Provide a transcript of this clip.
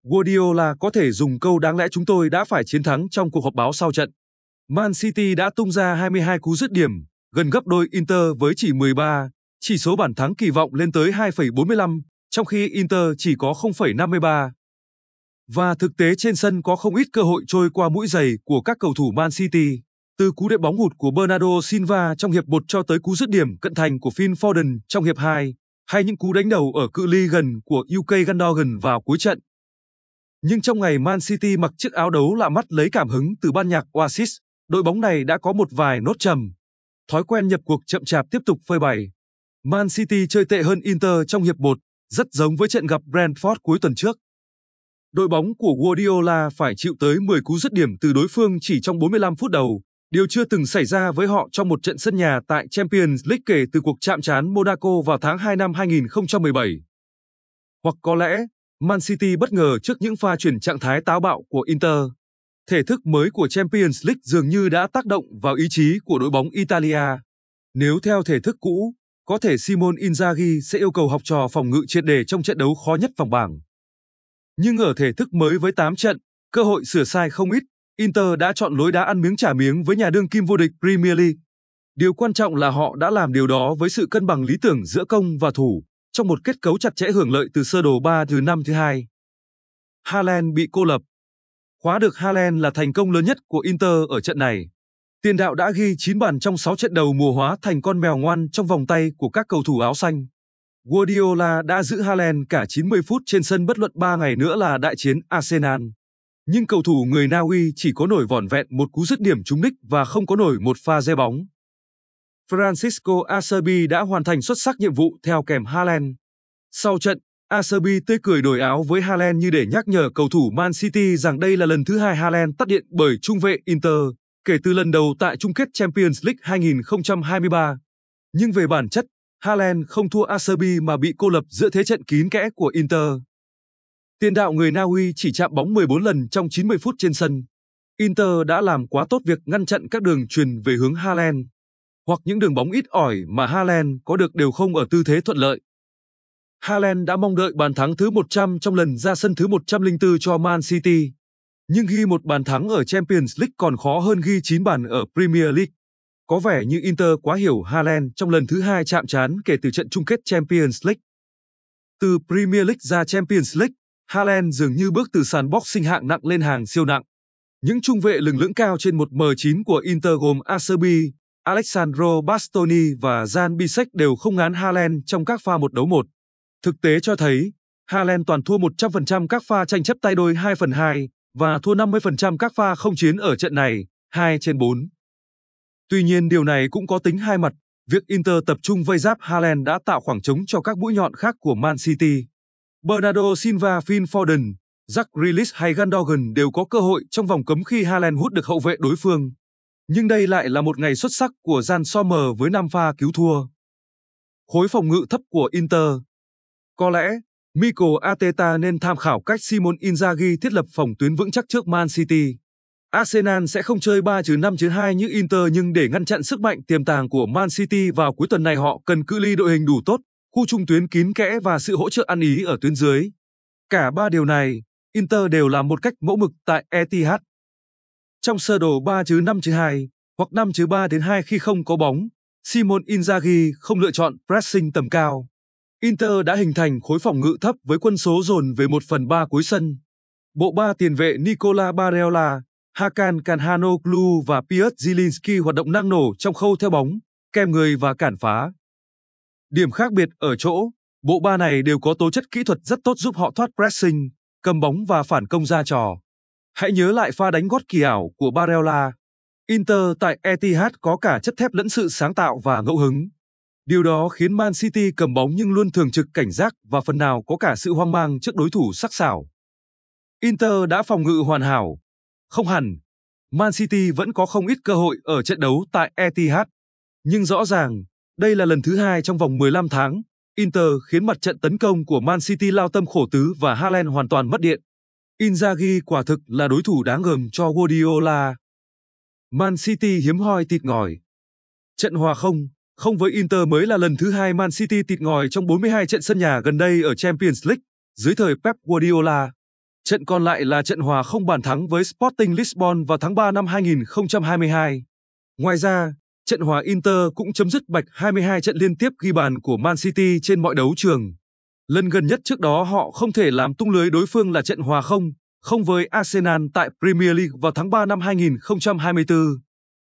Guardiola có thể dùng câu đáng lẽ chúng tôi đã phải chiến thắng trong cuộc họp báo sau trận. Man City đã tung ra 22 cú dứt điểm, gần gấp đôi Inter với chỉ 13, chỉ số bàn thắng kỳ vọng lên tới 2,45, trong khi Inter chỉ có 0,53. Và thực tế trên sân có không ít cơ hội trôi qua mũi giày của các cầu thủ Man City, từ cú đệm bóng hụt của Bernardo Silva trong hiệp 1 cho tới cú dứt điểm cận thành của Phil Foden trong hiệp 2, hay những cú đánh đầu ở cự ly gần của UK Gundogan vào cuối trận. Nhưng trong ngày Man City mặc chiếc áo đấu lạ mắt lấy cảm hứng từ ban nhạc Oasis, đội bóng này đã có một vài nốt trầm. Thói quen nhập cuộc chậm chạp tiếp tục phơi bày. Man City chơi tệ hơn Inter trong hiệp 1, rất giống với trận gặp Brentford cuối tuần trước. Đội bóng của Guardiola phải chịu tới 10 cú dứt điểm từ đối phương chỉ trong 45 phút đầu, điều chưa từng xảy ra với họ trong một trận sân nhà tại Champions League kể từ cuộc chạm trán Monaco vào tháng 2 năm 2017. Hoặc có lẽ, Man City bất ngờ trước những pha chuyển trạng thái táo bạo của Inter. Thể thức mới của Champions League dường như đã tác động vào ý chí của đội bóng Italia. Nếu theo thể thức cũ, có thể Simone Inzaghi sẽ yêu cầu học trò phòng ngự triệt để trong trận đấu khó nhất vòng bảng. Nhưng ở thể thức mới với 8 trận, cơ hội sửa sai không ít, Inter đã chọn lối đá ăn miếng trả miếng với nhà đương kim vô địch Premier League. Điều quan trọng là họ đã làm điều đó với sự cân bằng lý tưởng giữa công và thủ, trong một kết cấu chặt chẽ hưởng lợi từ sơ đồ 3 thứ 5 thứ 2. Haaland bị cô lập. Khóa được Haaland là thành công lớn nhất của Inter ở trận này. Tiền đạo đã ghi 9 bàn trong 6 trận đầu mùa hóa thành con mèo ngoan trong vòng tay của các cầu thủ áo xanh. Guardiola đã giữ Haaland cả 90 phút trên sân bất luận 3 ngày nữa là đại chiến Arsenal. Nhưng cầu thủ người Na Uy chỉ có nổi vỏn vẹn một cú dứt điểm trúng đích và không có nổi một pha giê bóng. Francisco Acerbi đã hoàn thành xuất sắc nhiệm vụ theo kèm Haaland. Sau trận, Acerbi tươi cười đổi áo với Haaland như để nhắc nhở cầu thủ Man City rằng đây là lần thứ 2 Haaland tắt điện bởi trung vệ Inter, kể từ lần đầu tại chung kết Champions League 2023. Nhưng về bản chất, Haaland không thua Acerbi mà bị cô lập giữa thế trận kín kẽ của Inter. Tiền đạo người Na Uy chỉ chạm bóng 14 lần trong 90 phút trên sân. Inter đã làm quá tốt việc ngăn chặn các đường truyền về hướng Haaland, hoặc những đường bóng ít ỏi mà Haaland có được đều không ở tư thế thuận lợi. Haaland đã mong đợi bàn thắng thứ 100 trong lần ra sân thứ 104 cho Man City. Nhưng ghi một bàn thắng ở Champions League còn khó hơn ghi 9 bàn ở Premier League. Có vẻ như Inter quá hiểu Haaland trong lần thứ 2 chạm trán kể từ trận chung kết Champions League. Từ Premier League ra Champions League, Haaland dường như bước từ sàn boxing hạng nặng lên hàng siêu nặng. Những trung vệ lừng lững cao trên 1m9 của Inter gồm Acerbi, Alessandro Bastoni và Jan Bisek đều không ngán Haaland trong các pha 1 đấu 1. Thực tế cho thấy, Haaland toàn thua 100% các pha tranh chấp tay đôi 2/2 và thua 50% các pha không chiến ở trận này, 2/4. Tuy nhiên điều này cũng có tính hai mặt, việc Inter tập trung vây giáp Haaland đã tạo khoảng trống cho các mũi nhọn khác của Man City. Bernardo Silva, Phil Foden, Jack Grealish hay Gundogan đều có cơ hội trong vòng cấm khi Haaland hút được hậu vệ đối phương. Nhưng đây lại là một ngày xuất sắc của Jan Sommer với 5 pha cứu thua. Khối phòng ngự thấp của Inter. Có lẽ, Mikel Arteta nên tham khảo cách Simone Inzaghi thiết lập phòng tuyến vững chắc trước Man City. Arsenal sẽ không chơi 3-5-2 như Inter nhưng để ngăn chặn sức mạnh tiềm tàng của Man City vào cuối tuần này họ cần cự ly đội hình đủ tốt, khu trung tuyến kín kẽ và sự hỗ trợ ăn ý ở tuyến dưới. Cả ba điều này, Inter đều làm một cách mẫu mực tại Etihad. Trong sơ đồ 3-5-2 hoặc 5-3-2 khi không có bóng, Simone Inzaghi không lựa chọn pressing tầm cao. Inter đã hình thành khối phòng ngự thấp với quân số dồn về 1/3 cuối sân. Bộ ba tiền vệ Nicola Barella, Hakan Calhanoglu và Piotr Zielinski hoạt động năng nổ trong khâu theo bóng, kèm người và cản phá. Điểm khác biệt ở chỗ, bộ ba này đều có tố chất kỹ thuật rất tốt giúp họ thoát pressing, cầm bóng và phản công ra trò. Hãy nhớ lại pha đánh gót kỳ ảo của Barella. Inter tại Etihad có cả chất thép lẫn sự sáng tạo và ngẫu hứng. Điều đó khiến Man City cầm bóng nhưng luôn thường trực cảnh giác và phần nào có cả sự hoang mang trước đối thủ sắc sảo. Inter đã phòng ngự hoàn hảo. Không hẳn, Man City vẫn có không ít cơ hội ở trận đấu tại Etihad. Nhưng rõ ràng, đây là lần thứ 2 trong vòng 15 tháng, Inter khiến mặt trận tấn công của Man City lao tâm khổ tứ và Haaland hoàn toàn mất điện. Inzaghi quả thực là đối thủ đáng gờm cho Guardiola. Man City hiếm hoi tịt ngòi. Trận hòa 0-0 với Inter mới là lần thứ 2 Man City tịt ngòi trong 42 trận sân nhà gần đây ở Champions League, dưới thời Pep Guardiola. Trận còn lại là trận hòa không bàn thắng với Sporting Lisbon vào tháng 3 năm 2022. Ngoài ra, trận hòa Inter cũng chấm dứt bạch 22 trận liên tiếp ghi bàn của Man City trên mọi đấu trường. Lần gần nhất trước đó họ không thể làm tung lưới đối phương là trận hòa 0-0 với Arsenal tại Premier League vào tháng 3 năm 2024.